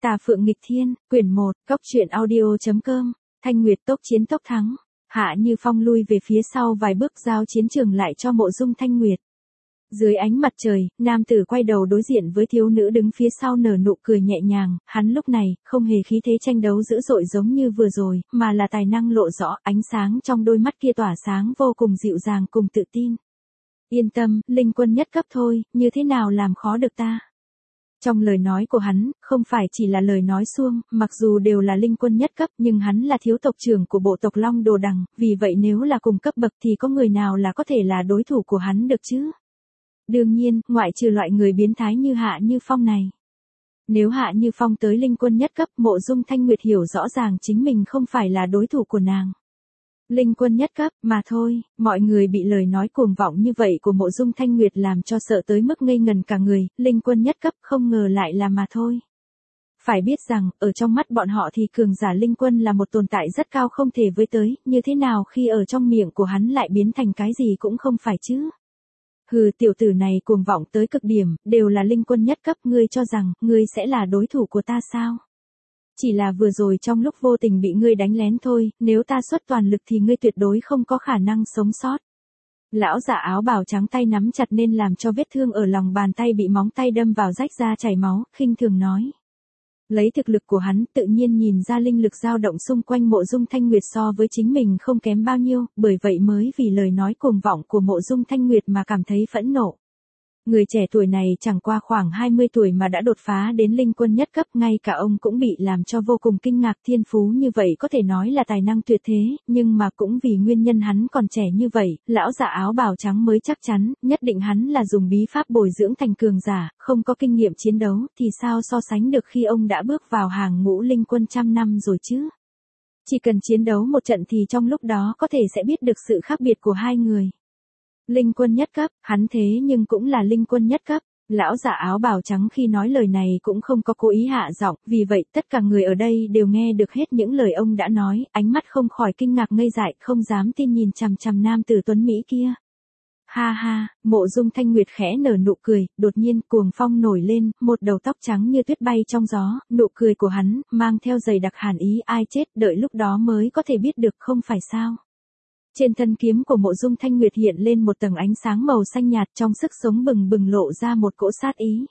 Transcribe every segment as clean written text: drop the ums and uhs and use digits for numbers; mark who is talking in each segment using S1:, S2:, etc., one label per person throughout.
S1: Tà Phượng Nghịch Thiên, quyển 1, Cốc truyện audio.com, Thanh Nguyệt tốc chiến tốc thắng. Hạ Như Phong lui về phía sau vài bước giao chiến trường lại cho Mộ Dung Thanh Nguyệt. Dưới ánh mặt trời, nam tử quay đầu đối diện với thiếu nữ đứng phía sau nở nụ cười nhẹ nhàng, hắn lúc này, không hề khí thế tranh đấu dữ dội giống như vừa rồi, mà là tài năng lộ rõ, ánh sáng trong đôi mắt kia tỏa sáng vô cùng dịu dàng cùng tự tin. Yên tâm, linh quân nhất cấp thôi, như thế nào làm khó được ta. Trong lời nói của hắn, không phải chỉ là lời nói suông, mặc dù đều là linh quân nhất cấp nhưng hắn là thiếu tộc trưởng của bộ tộc Long Đồ Đằng, vì vậy nếu là cùng cấp bậc thì có người nào là có thể là đối thủ của hắn được chứ? Đương nhiên, ngoại trừ loại người biến thái như Hạ Như Phong này. Nếu Hạ Như Phong tới linh quân nhất cấp, Mộ Dung Thanh Nguyệt hiểu rõ ràng chính mình không phải là đối thủ của nàng. Linh quân nhất cấp, mà thôi, mọi người bị lời nói cuồng vọng như vậy của Mộ Dung Thanh Nguyệt làm cho sợ tới mức ngây ngần cả người, linh quân nhất cấp không ngờ lại là mà thôi. Phải biết rằng, ở trong mắt bọn họ thì cường giả linh quân là một tồn tại rất cao không thể với tới, như thế nào khi ở trong miệng của hắn lại biến thành cái gì cũng không phải chứ. Hừ, tiểu tử này cuồng vọng tới cực điểm, đều là linh quân nhất cấp, ngươi cho rằng, ngươi sẽ là đối thủ của ta sao? Chỉ là vừa rồi trong lúc vô tình bị ngươi đánh lén thôi, nếu ta xuất toàn lực thì ngươi tuyệt đối không có khả năng sống sót. Lão giả áo bào trắng tay nắm chặt nên làm cho vết thương ở lòng bàn tay bị móng tay đâm vào rách ra chảy máu, khinh thường nói. Lấy thực lực của hắn tự nhiên nhìn ra linh lực dao động xung quanh Mộ Dung Thanh Nguyệt so với chính mình không kém bao nhiêu, bởi vậy mới vì lời nói cuồng vọng của Mộ Dung Thanh Nguyệt mà cảm thấy phẫn nộ. Người trẻ tuổi này chẳng qua khoảng 20 tuổi mà đã đột phá đến linh quân nhất cấp, ngay cả ông cũng bị làm cho vô cùng kinh ngạc, thiên phú như vậy có thể nói là tài năng tuyệt thế, nhưng mà cũng vì nguyên nhân hắn còn trẻ như vậy, lão giả áo bào trắng mới chắc chắn, nhất định hắn là dùng bí pháp bồi dưỡng thành cường giả, không có kinh nghiệm chiến đấu, thì sao so sánh được khi ông đã bước vào hàng ngũ linh quân trăm năm rồi chứ. Chỉ cần chiến đấu một trận thì trong lúc đó có thể sẽ biết được sự khác biệt của hai người. Linh quân nhất cấp, hắn thế nhưng cũng là linh quân nhất cấp. Lão giả áo bào trắng khi nói lời này cũng không có cố ý hạ giọng, vì vậy tất cả người ở đây đều nghe được hết những lời ông đã nói, ánh mắt không khỏi kinh ngạc ngây dại, không dám tin nhìn chằm chằm nam tử tuấn Mỹ kia. Ha ha, Mộ Dung Thanh Nguyệt khẽ nở nụ cười, đột nhiên cuồng phong nổi lên, một đầu tóc trắng như tuyết bay trong gió, nụ cười của hắn, mang theo dày đặc hàn ý, ai chết, đợi lúc đó mới có thể biết được không phải sao. Trên thân kiếm của Mộ Dung Thanh Nguyệt hiện lên một tầng ánh sáng màu xanh nhạt, trong sức sống bừng bừng lộ ra một cỗ sát ý.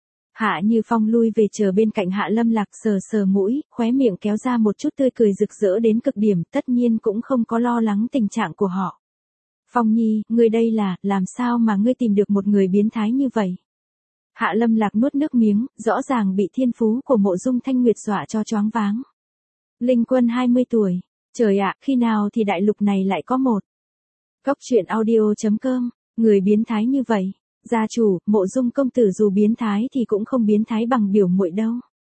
S1: Hạ Như Phong lui về chờ bên cạnh Hạ Lâm Lạc, sờ sờ mũi, khóe miệng kéo ra một chút tươi cười rực rỡ đến cực điểm, tất nhiên cũng không có lo lắng tình trạng của họ. Phong Nhi, ngươi đây là, làm sao mà ngươi tìm được một người biến thái như vậy? Hạ Lâm Lạc nuốt nước miếng, rõ ràng bị thiên phú của Mộ Dung Thanh Nguyệt dọa cho choáng váng. Linh quân 20 tuổi. Trời ạ, khi nào thì đại lục này lại có một Cốc truyện audio.com, người biến thái như vậy. Gia chủ, Mộ Dung công tử dù biến thái thì cũng không biến thái bằng biểu muội đâu.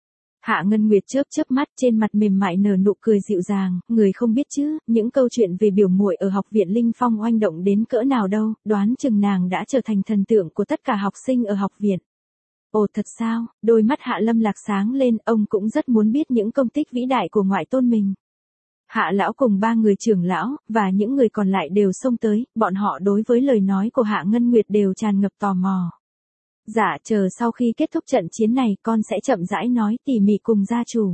S1: Hạ Ngân Nguyệt chớp chớp mắt, trên mặt mềm mại nở nụ cười dịu dàng, người không biết chứ, những câu chuyện về biểu muội ở học viện Linh Phong oanh động đến cỡ nào đâu, đoán chừng nàng đã trở thành thần tượng của tất cả học sinh ở học viện. Ồ thật sao, đôi mắt Hạ Lâm Lạc sáng lên, ông cũng rất muốn biết những công tích vĩ đại của ngoại tôn mình. Hạ lão cùng ba người trưởng lão, và những người còn lại đều xông tới, bọn họ đối với lời nói của Hạ Ngân Nguyệt đều tràn ngập tò mò. Dạ, chờ sau khi kết thúc trận chiến này con sẽ chậm rãi nói tỉ mỉ cùng gia chủ.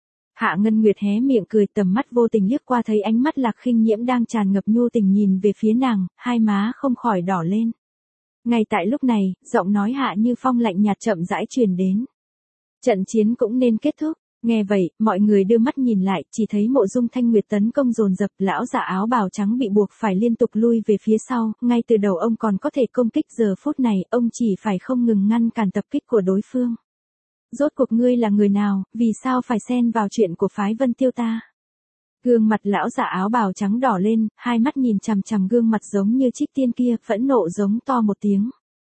S1: Hạ Ngân Nguyệt hé miệng cười, tầm mắt vô tình liếc qua thấy ánh mắt Lạc Khinh Nhiễm đang tràn ngập nhu tình nhìn về phía nàng, hai má không khỏi đỏ lên. Ngay tại lúc này, giọng nói Hạ Như Phong lạnh nhạt chậm rãi truyền đến. Trận chiến cũng nên kết thúc. Nghe vậy, mọi người đưa mắt nhìn lại, chỉ thấy Mộ Dung Thanh Nguyệt tấn công dồn dập, lão giả áo bào trắng bị buộc phải liên tục lui về phía sau, ngay từ đầu ông còn có thể công kích, giờ phút này, ông chỉ phải không ngừng ngăn cản tập kích của đối phương. Rốt cuộc ngươi là người nào, vì sao phải xen vào chuyện của phái Vân Tiêu ta? Gương mặt lão giả áo bào trắng đỏ lên, hai mắt nhìn chằm chằm gương mặt giống như Trích Tiên kia, phẫn nộ giống to một tiếng.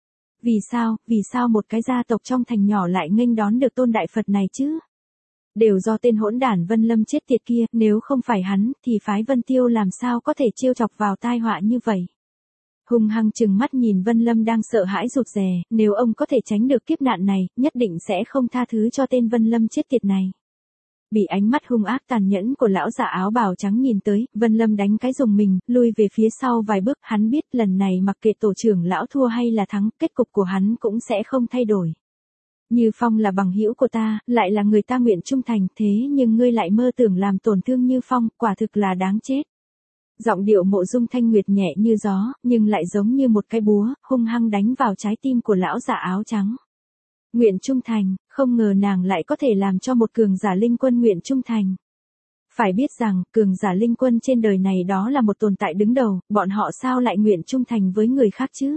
S1: Vì sao một cái gia tộc trong thành nhỏ lại nghênh đón được tôn đại Phật này chứ? Đều do tên hỗn đản Vân Lâm chết tiệt kia, nếu không phải hắn, thì phái Vân Tiêu làm sao có thể trêu chọc vào tai họa như vậy. Hung hăng chừng mắt nhìn Vân Lâm đang sợ hãi rụt rè, nếu ông có thể tránh được kiếp nạn này, nhất định sẽ không tha thứ cho tên Vân Lâm chết tiệt này. Bị ánh mắt hung ác tàn nhẫn của lão giả áo bào trắng nhìn tới, Vân Lâm đánh cái rùng mình, lui về phía sau vài bước, hắn biết lần này mặc kệ tổ trưởng lão thua hay là thắng, kết cục của hắn cũng sẽ không thay đổi. Như Phong là bằng hữu của ta, lại là người ta nguyện trung thành, thế nhưng ngươi lại mơ tưởng làm tổn thương Như Phong, quả thực là đáng chết. Giọng điệu Mộ Dung Thanh Nguyệt nhẹ như gió, nhưng lại giống như một cái búa, hung hăng đánh vào trái tim của lão giả áo trắng. Nguyện trung thành, không ngờ nàng lại có thể làm cho một cường giả linh quân nguyện trung thành. Phải biết rằng, cường giả linh quân trên đời này đó là một tồn tại đứng đầu, bọn họ sao lại nguyện trung thành với người khác chứ?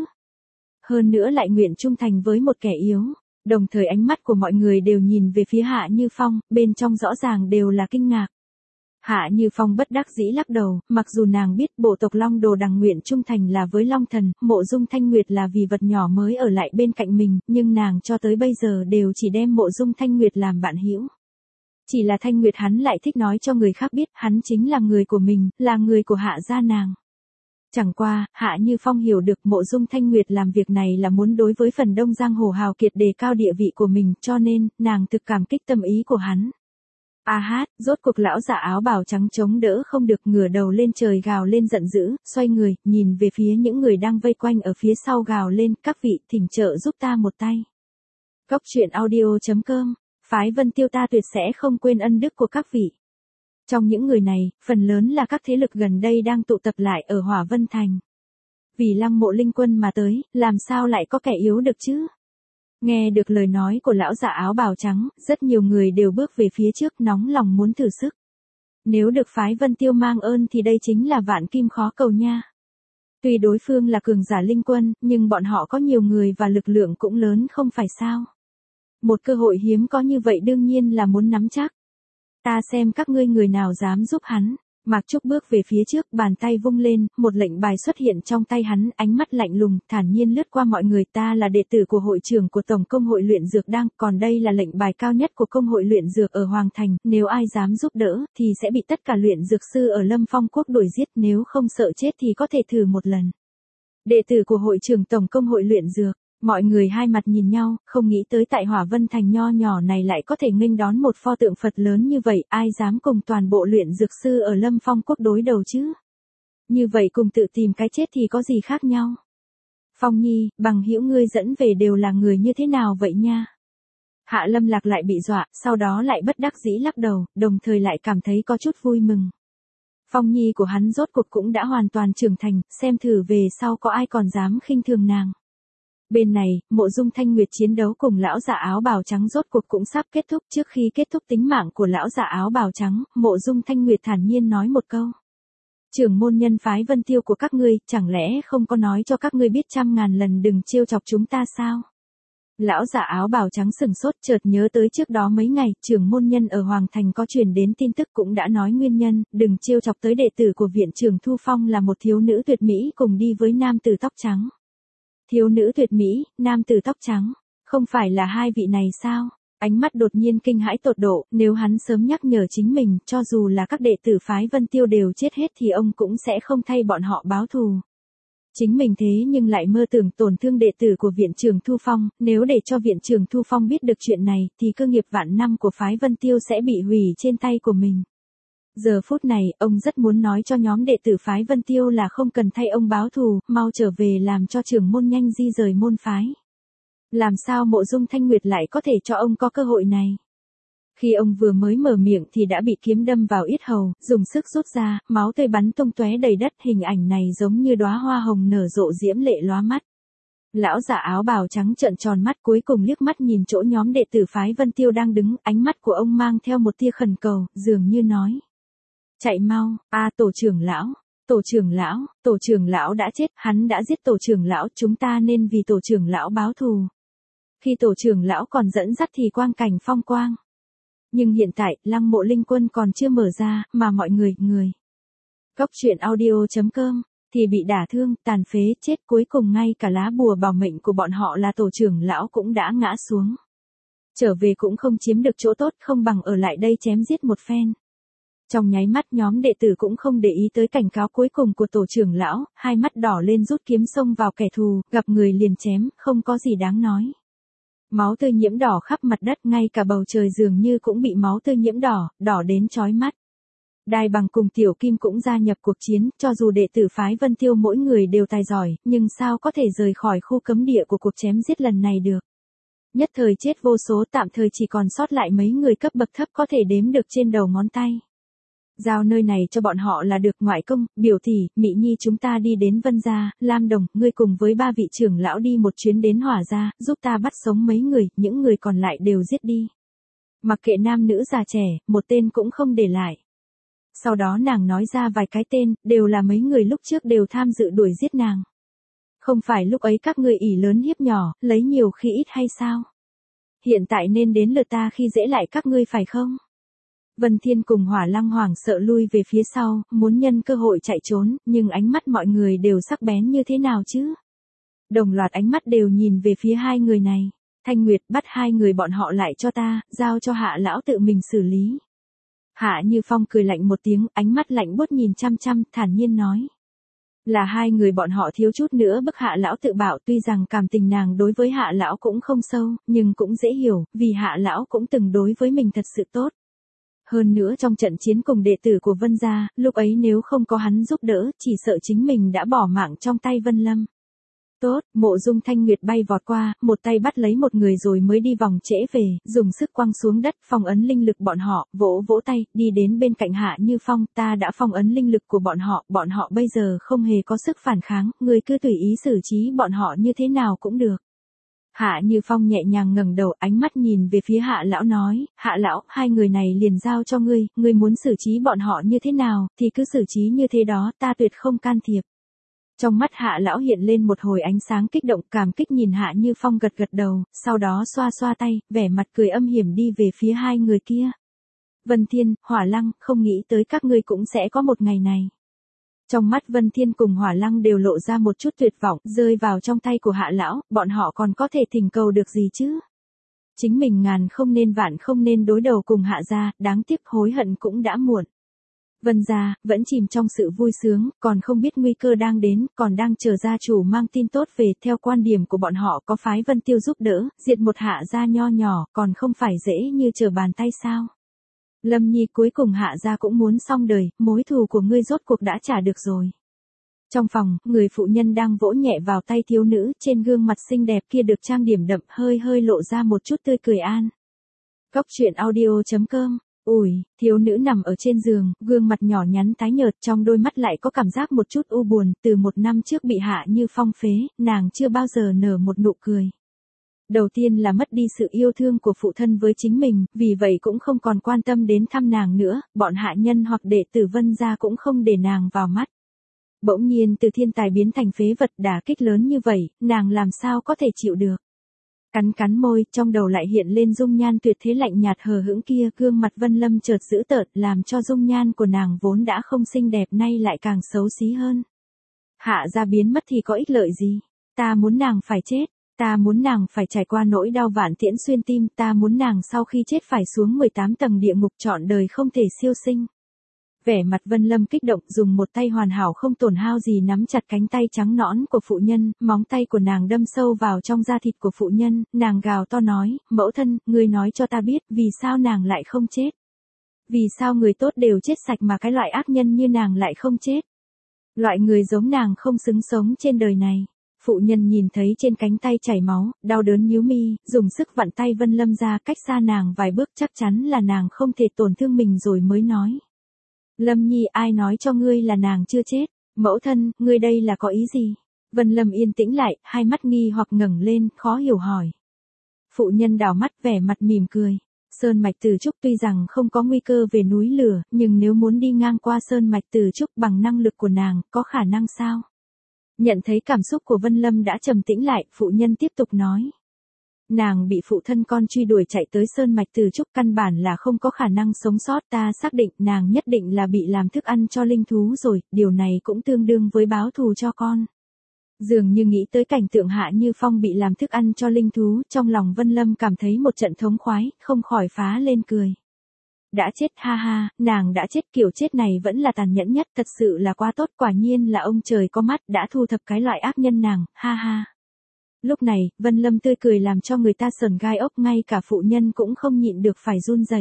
S1: Hơn nữa lại nguyện trung thành với một kẻ yếu. Đồng thời ánh mắt của mọi người đều nhìn về phía Hạ Như Phong, bên trong rõ ràng đều là kinh ngạc. Hạ Như Phong bất đắc dĩ lắc đầu, mặc dù nàng biết bộ tộc Long Đồ Đằng nguyện trung thành là với Long Thần, Mộ Dung Thanh Nguyệt là vì vật nhỏ mới ở lại bên cạnh mình, nhưng nàng cho tới bây giờ đều chỉ đem Mộ Dung Thanh Nguyệt làm bạn hữu. Chỉ là Thanh Nguyệt hắn lại thích nói cho người khác biết hắn chính là người của mình, là người của Hạ gia nàng. Chẳng qua, Hạ Như Phong hiểu được Mộ Dung Thanh Nguyệt làm việc này là muốn đối với phần đông giang hồ hào kiệt đề cao địa vị của mình, cho nên, nàng thực cảm kích tâm ý của hắn. A hát, rốt cuộc lão giả áo bào trắng chống đỡ không được, ngửa đầu lên trời gào lên giận dữ, xoay người, nhìn về phía những người đang vây quanh ở phía sau gào lên, các vị, thỉnh trợ giúp ta một tay. Cốc truyện audio.com, phái Vân Tiêu ta tuyệt sẽ không quên ân đức của các vị. Trong những người này, phần lớn là các thế lực gần đây đang tụ tập lại ở Hỏa Vân Thành. Vì Lăng Mộ Linh Quân mà tới, làm sao lại có kẻ yếu được chứ? Nghe được lời nói của lão giả áo bào trắng, rất nhiều người đều bước về phía trước nóng lòng muốn thử sức. Nếu được phái Vân Tiêu mang ơn thì đây chính là vạn kim khó cầu nha. Tuy đối phương là cường giả linh quân, nhưng bọn họ có nhiều người và lực lượng cũng lớn không phải sao. Một cơ hội hiếm có như vậy đương nhiên là muốn nắm chắc. Ta xem các ngươi người nào dám giúp hắn. Mạc Trúc bước về phía trước, bàn tay vung lên, một lệnh bài xuất hiện trong tay hắn, ánh mắt lạnh lùng, thản nhiên lướt qua mọi người. Ta là đệ tử của hội trưởng của Tổng công hội luyện dược đang, còn đây là lệnh bài cao nhất của công hội luyện dược ở Hoàng Thành, nếu ai dám giúp đỡ, thì sẽ bị tất cả luyện dược sư ở Lâm Phong Quốc đuổi giết, nếu không sợ chết thì có thể thử một lần. Đệ tử của hội trưởng Tổng công hội luyện dược. Mọi người hai mặt nhìn nhau, không nghĩ tới tại Hỏa Vân Thành nho nhỏ này lại có thể nghênh đón một pho tượng Phật lớn như vậy, ai dám cùng toàn bộ luyện dược sư ở Lâm Phong Quốc đối đầu chứ? Như vậy cùng tự tìm cái chết thì có gì khác nhau? Phong Nhi, bằng hữu ngươi dẫn về đều là người như thế nào vậy nha? Hạ Lâm Lạc lại bị dọa, sau đó lại bất đắc dĩ lắc đầu, đồng thời lại cảm thấy có chút vui mừng. Phong Nhi của hắn rốt cuộc cũng đã hoàn toàn trưởng thành, xem thử về sau có ai còn dám khinh thường nàng. Bên này, Mộ Dung Thanh Nguyệt chiến đấu cùng lão giả áo bào trắng rốt cuộc cũng sắp kết thúc. Trước khi kết thúc tính mạng của lão giả áo bào trắng, Mộ Dung Thanh Nguyệt thản nhiên nói một câu. Trưởng môn nhân phái Vân Tiêu của các ngươi, chẳng lẽ không có nói cho các ngươi biết 100.000 lần đừng trêu chọc chúng ta sao? Lão giả áo bào trắng sừng sốt, chợt nhớ tới trước đó mấy ngày, trưởng môn nhân ở Hoàng Thành có truyền đến tin tức cũng đã nói nguyên nhân, đừng trêu chọc tới đệ tử của viện trưởng Thu Phong là một thiếu nữ tuyệt mỹ cùng đi với nam tử tóc trắng. Thiếu nữ tuyệt mỹ, nam tử tóc trắng, không phải là hai vị này sao? Ánh mắt đột nhiên kinh hãi tột độ, nếu hắn sớm nhắc nhở chính mình, cho dù là các đệ tử phái Vân Tiêu đều chết hết thì ông cũng sẽ không thay bọn họ báo thù. Chính mình thế nhưng lại mơ tưởng tổn thương đệ tử của viện trưởng Thu Phong, nếu để cho viện trưởng Thu Phong biết được chuyện này, thì cơ nghiệp vạn năm của phái Vân Tiêu sẽ bị hủy trên tay của mình. Giờ phút này, ông rất muốn nói cho nhóm đệ tử phái Vân Tiêu là không cần thay ông báo thù, mau trở về làm cho trưởng môn nhanh di rời môn phái. Làm sao Mộ Dung Thanh Nguyệt lại có thể cho ông có cơ hội này? Khi ông vừa mới mở miệng thì đã bị kiếm đâm vào yết hầu, dùng sức rút ra, máu tươi bắn tung tóe đầy đất, hình ảnh này giống như đóa hoa hồng nở rộ diễm lệ lóa mắt. Lão giả áo bào trắng trợn tròn mắt, cuối cùng liếc mắt nhìn chỗ nhóm đệ tử phái Vân Tiêu đang đứng, ánh mắt của ông mang theo một tia khẩn cầu, dường như nói. Chạy mau, tổ trưởng lão đã chết, hắn đã giết tổ trưởng lão, chúng ta nên vì tổ trưởng lão báo thù. Khi tổ trưởng lão còn dẫn dắt thì quang cảnh phong quang. Nhưng hiện tại, Lăng Mộ Linh Quân còn chưa mở ra, mà mọi người. Cốc truyện audio.com, thì bị đả thương, tàn phế, chết, cuối cùng ngay cả lá bùa bảo mệnh của bọn họ là tổ trưởng lão cũng đã ngã xuống. Trở về cũng không chiếm được chỗ tốt, không bằng ở lại đây chém giết một phen. Trong nháy mắt nhóm đệ tử cũng không để ý tới cảnh cáo cuối cùng của tổ trưởng lão, hai mắt đỏ lên rút kiếm xông vào kẻ thù, gặp người liền chém, không có gì đáng nói. Máu tươi nhiễm đỏ khắp mặt đất, ngay cả bầu trời dường như cũng bị máu tươi nhiễm đỏ, đỏ đến chói mắt. Đai Bằng cùng Tiểu Kim cũng gia nhập cuộc chiến, cho dù đệ tử phái Vân Tiêu mỗi người đều tài giỏi, nhưng sao có thể rời khỏi khu cấm địa của cuộc chém giết lần này được. Nhất thời chết vô số, tạm thời chỉ còn sót lại mấy người cấp bậc thấp có thể đếm được trên đầu ngón tay. Giao nơi này cho bọn họ là được. Ngoại công, biểu tỷ, Mị Nhi, chúng ta đi đến Vân gia. Lam Đồng, ngươi cùng với 3 vị trưởng lão đi một chuyến đến Hỏa gia, giúp ta bắt sống mấy người, những người còn lại đều giết đi. Mặc kệ nam nữ già trẻ, một tên cũng không để lại. Sau đó nàng nói ra vài cái tên, đều là mấy người lúc trước đều tham dự đuổi giết nàng. Không phải lúc ấy các ngươi ỷ lớn hiếp nhỏ, lấy nhiều khi ít hay sao? Hiện tại nên đến lượt ta khi dễ lại các ngươi phải không? Vân Thiên cùng Hỏa Lăng hoảng sợ lui về phía sau, muốn nhân cơ hội chạy trốn, nhưng ánh mắt mọi người đều sắc bén như thế nào chứ? Đồng loạt ánh mắt đều nhìn về phía hai người này. Thanh Nguyệt, bắt hai người bọn họ lại cho ta, giao cho Hạ lão tự mình xử lý. Hạ Như Phong cười lạnh một tiếng, ánh mắt lạnh buốt nhìn chăm chăm, thản nhiên nói. Là hai người bọn họ thiếu chút nữa bức Hạ lão tự bạo, tuy rằng cảm tình nàng đối với Hạ lão cũng không sâu, nhưng cũng dễ hiểu, vì Hạ lão cũng từng đối với mình thật sự tốt. Hơn nữa trong trận chiến cùng đệ tử của Vân gia, lúc ấy nếu không có hắn giúp đỡ, chỉ sợ chính mình đã bỏ mạng trong tay Vân Lâm. Tốt, Mộ Dung Thanh Nguyệt bay vọt qua, một tay bắt lấy một người rồi mới đi vòng trễ về, dùng sức quăng xuống đất, phong ấn linh lực bọn họ, vỗ vỗ tay, đi đến bên cạnh Hạ Như Phong, ta đã phong ấn linh lực của bọn họ bây giờ không hề có sức phản kháng, ngươi cứ tùy ý xử trí bọn họ như thế nào cũng được. Hạ Như Phong nhẹ nhàng ngẩng đầu, ánh mắt nhìn về phía Hạ lão nói, Hạ lão, hai người này liền giao cho ngươi muốn xử trí bọn họ như thế nào, thì cứ xử trí như thế đó, ta tuyệt không can thiệp. Trong mắt Hạ lão hiện lên một hồi ánh sáng kích động, cảm kích nhìn Hạ Như Phong gật gật đầu, sau đó xoa xoa tay, vẻ mặt cười âm hiểm đi về phía hai người kia. Vân Thiên, Hỏa Lăng, không nghĩ tới các ngươi cũng sẽ có một ngày này. Trong mắt Vân Thiên cùng Hỏa Lăng đều lộ ra một chút tuyệt vọng, rơi vào trong tay của Hạ lão, bọn họ còn có thể thỉnh cầu được gì chứ? Chính mình ngàn không nên vạn không nên đối đầu cùng Hạ gia, đáng tiếc hối hận cũng đã muộn. Vân gia, vẫn chìm trong sự vui sướng, còn không biết nguy cơ đang đến, còn đang chờ gia chủ mang tin tốt về, theo quan điểm của bọn họ có phái Vân Tiêu giúp đỡ, diệt một Hạ gia nho nhỏ, còn không phải dễ như trở bàn tay sao. Lâm Nhi, cuối cùng Hạ gia cũng muốn xong đời, mối thù của ngươi rốt cuộc đã trả được rồi. Trong phòng, người phụ nhân đang vỗ nhẹ vào tay thiếu nữ, trên gương mặt xinh đẹp kia được trang điểm đậm, hơi hơi lộ ra một chút tươi cười an. Cóc truyện audio.com. Ủi, thiếu nữ nằm ở trên giường, gương mặt nhỏ nhắn tái nhợt, trong đôi mắt lại có cảm giác một chút u buồn, từ một năm trước bị Hạ Như Phong phế, nàng chưa bao giờ nở một nụ cười. Đầu tiên là mất đi sự yêu thương của phụ thân với chính mình, vì vậy cũng không còn quan tâm đến thăm nàng nữa, bọn hạ nhân hoặc đệ tử Vân gia cũng không để nàng vào mắt. Bỗng nhiên từ thiên tài biến thành phế vật, đả kích lớn như vậy, nàng làm sao có thể chịu được. Cắn cắn môi, trong đầu lại hiện lên dung nhan tuyệt thế lạnh nhạt hờ hững kia, gương mặt Vân Lâm chợt dữ tợn, làm cho dung nhan của nàng vốn đã không xinh đẹp nay lại càng xấu xí hơn. Hạ gia biến mất thì có ích lợi gì? Ta muốn nàng phải chết, ta muốn nàng phải trải qua nỗi đau vạn tiễn xuyên tim, ta muốn nàng sau khi chết phải xuống 18 tầng địa ngục trọn đời không thể siêu sinh. Vẻ mặt Vân Lâm kích động, dùng một tay hoàn hảo không tổn hao gì nắm chặt cánh tay trắng nõn của phụ nhân, móng tay của nàng đâm sâu vào trong da thịt của phụ nhân, nàng gào to nói, mẫu thân, ngươi nói cho ta biết, vì sao nàng lại không chết? Vì sao người tốt đều chết sạch mà cái loại ác nhân như nàng lại không chết? Loại người giống nàng không xứng sống trên đời này. Phụ nhân nhìn thấy trên cánh tay chảy máu, đau đớn nhíu mi, dùng sức vặn tay Vân Lâm ra, cách xa nàng vài bước, chắc chắn là nàng không thể tổn thương mình rồi mới nói. Lâm Nhi, ai nói cho ngươi là nàng chưa chết? Mẫu thân, ngươi đây là có ý gì? Vân Lâm yên tĩnh lại, hai mắt nghi hoặc ngẩng lên, khó hiểu hỏi. Phụ nhân đảo mắt, vẻ mặt mỉm cười. Sơn mạch Từ Trúc tuy rằng không có nguy cơ về núi lửa, nhưng nếu muốn đi ngang qua Sơn mạch Từ Trúc bằng năng lực của nàng, có khả năng sao? Nhận thấy cảm xúc của Vân Lâm đã trầm tĩnh lại, phụ nhân tiếp tục nói. Nàng bị phụ thân con truy đuổi chạy tới Sơn mạch Từ Trúc, căn bản là không có khả năng sống sót, ta xác định nàng nhất định là bị làm thức ăn cho linh thú rồi, điều này cũng tương đương với báo thù cho con. Dường như nghĩ tới cảnh tượng Hạ Như Phong bị làm thức ăn cho linh thú, trong lòng Vân Lâm cảm thấy một trận thống khoái, không khỏi phá lên cười. Đã chết, ha ha, nàng đã chết, kiểu chết này vẫn là tàn nhẫn nhất, thật sự là quá tốt, quả nhiên là ông trời có mắt, đã thu thập cái loại ác nhân nàng, ha ha. Lúc này, Vân Lâm tươi cười làm cho người ta sởn gai ốc, ngay cả phụ nhân cũng không nhịn được phải run rẩy.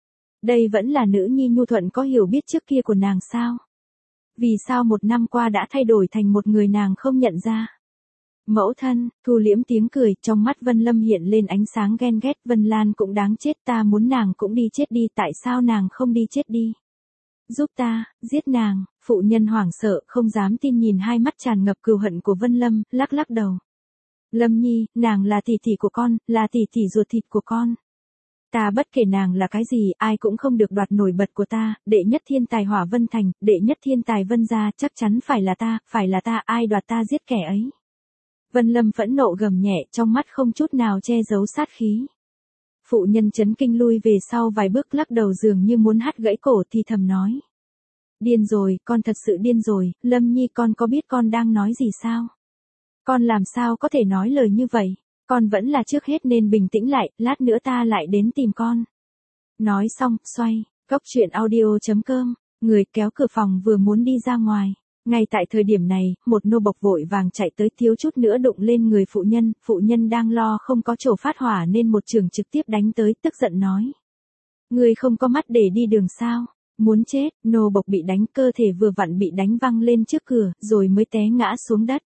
S1: Đây vẫn là nữ nhi nhu thuận có hiểu biết trước kia của nàng sao? Vì sao một năm qua đã thay đổi thành một người nàng không nhận ra? Mẫu thân, Thu liễm tiếng cười, trong mắt Vân Lâm hiện lên ánh sáng ghen ghét, Vân Lan cũng đáng chết, ta muốn nàng cũng đi chết đi, tại sao nàng không đi chết đi? Giúp ta, giết nàng, phụ nhân hoảng sợ, không dám tin nhìn hai mắt tràn ngập cừu hận của Vân Lâm, lắc lắc đầu. Lâm Nhi, nàng là tỷ tỷ của con, là tỷ tỷ ruột thịt của con. Ta bất kể nàng là cái gì, ai cũng không được đoạt nổi bật của ta, đệ nhất thiên tài Hỏa Vân Thành, đệ nhất thiên tài Vân gia, chắc chắn phải là ta, ai đoạt ta giết kẻ ấy. Vân Lâm phẫn nộ gầm nhẹ, trong mắt không chút nào che giấu sát khí. Phụ nhân chấn kinh lui về sau vài bước, lắc đầu dường như muốn hắt gãy cổ, thì thầm nói. Điên rồi, con thật sự điên rồi, Lâm Nhi, con có biết con đang nói gì sao? Con làm sao có thể nói lời như vậy? Con vẫn là trước hết nên bình tĩnh lại, lát nữa ta lại đến tìm con. Nói xong, xoay, góc chuyện audio.com, người kéo cửa phòng vừa muốn đi ra ngoài. Ngay tại thời điểm này, một nô bộc vội vàng chạy tới, thiếu chút nữa đụng lên người phụ nhân đang lo không có chỗ phát hỏa nên một chưởng trực tiếp đánh tới, tức giận nói. Người không có mắt để đi đường sao? Muốn chết, nô bộc bị đánh, cơ thể vừa vặn bị đánh văng lên trước cửa, rồi mới té ngã xuống đất.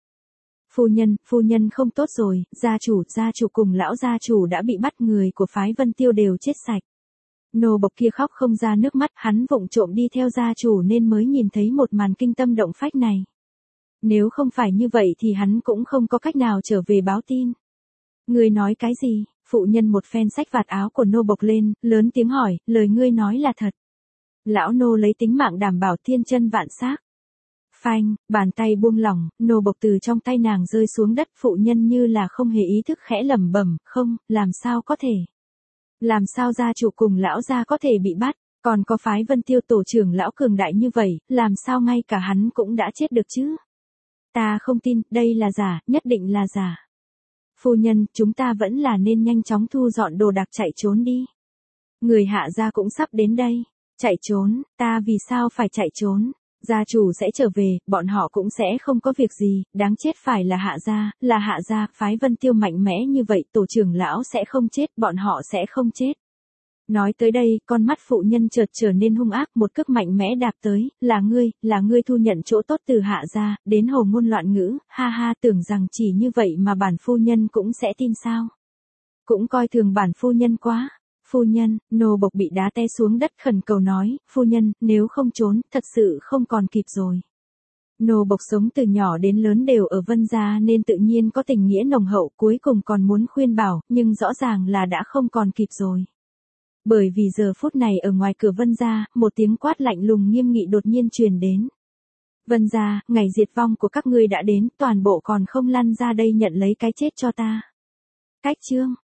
S1: Phu nhân không tốt rồi, gia chủ cùng lão gia chủ đã bị bắt, người của phái Vân Tiêu đều chết sạch. Nô bộc kia khóc không ra nước mắt, hắn vụng trộm đi theo gia chủ nên mới nhìn thấy một màn kinh tâm động phách này. Nếu không phải như vậy thì hắn cũng không có cách nào trở về báo tin. Ngươi nói cái gì? Phụ nhân một phen xách vạt áo của nô bộc lên, lớn tiếng hỏi, lời ngươi nói là thật. Lão nô lấy tính mạng đảm bảo thiên chân vạn xác. Phanh, bàn tay buông lỏng, nô bộc từ trong tay nàng rơi xuống đất, phụ nhân như là không hề ý thức khẽ lẩm bẩm, không, làm sao có thể. Làm sao gia chủ cùng lão gia có thể bị bắt, còn có phái Vân Tiêu tổ trưởng lão cường đại như vậy, làm sao ngay cả hắn cũng đã chết được chứ. Ta không tin, đây là giả, nhất định là giả. Phu nhân, chúng ta vẫn là nên nhanh chóng thu dọn đồ đạc chạy trốn đi. Người Hạ gia cũng sắp đến đây. Chạy trốn, ta vì sao phải chạy trốn? Gia chủ sẽ trở về, bọn họ cũng sẽ không có việc gì, đáng chết phải là Hạ gia, phái Vân Tiêu mạnh mẽ như vậy, tổ trưởng lão sẽ không chết, bọn họ sẽ không chết. Nói tới đây, con mắt phụ nhân chợt trở nên hung ác, một cước mạnh mẽ đạp tới, là ngươi thu nhận chỗ tốt từ Hạ gia, đến hồ ngôn loạn ngữ, ha ha, tưởng rằng chỉ như vậy mà bản phu nhân cũng sẽ tin sao? Cũng coi thường bản phu nhân quá. Phu nhân, nô bộc bị đá té xuống đất khẩn cầu nói, phu nhân, nếu không trốn, thật sự không còn kịp rồi. Nô bộc sống từ nhỏ đến lớn đều ở Vân gia nên tự nhiên có tình nghĩa nồng hậu, cuối cùng còn muốn khuyên bảo, nhưng rõ ràng là đã không còn kịp rồi. Bởi vì giờ phút này ở ngoài cửa Vân gia, một tiếng quát lạnh lùng nghiêm nghị đột nhiên truyền đến. Vân gia, ngày diệt vong của các ngươi đã đến, toàn bộ còn không lăn ra đây nhận lấy cái chết cho ta. Cách chương.